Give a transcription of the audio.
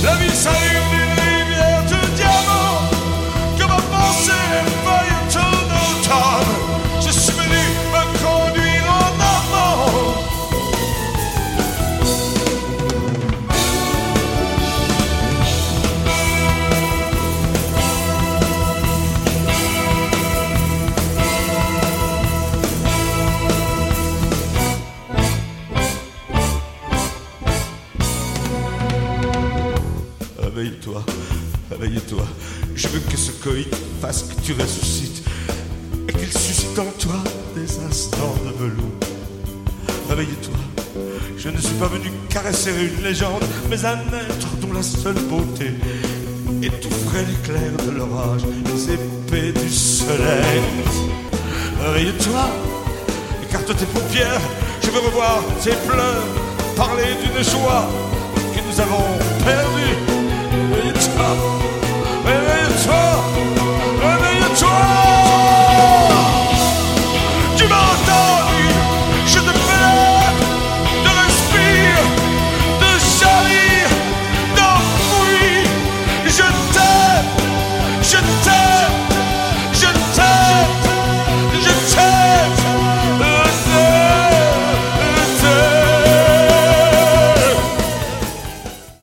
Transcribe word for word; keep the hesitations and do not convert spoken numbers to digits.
La vie s'allume d'une rivière de diamants, que ma pensée feuillette en automne. Je suis venu me conduire en amont. Réveille-toi, réveille-toi. Je veux que ce coït fasse que tu ressuscites et qu'il suscite en toi des instants de velours. Réveille-toi. Je ne suis pas venu caresser une légende, mais un être dont la seule beauté étoufferait l'éclair de l'orage, les épées du soleil. Réveille-toi, écarte tes paupières. Je veux revoir tes pleurs, parler d'une joie que nous avons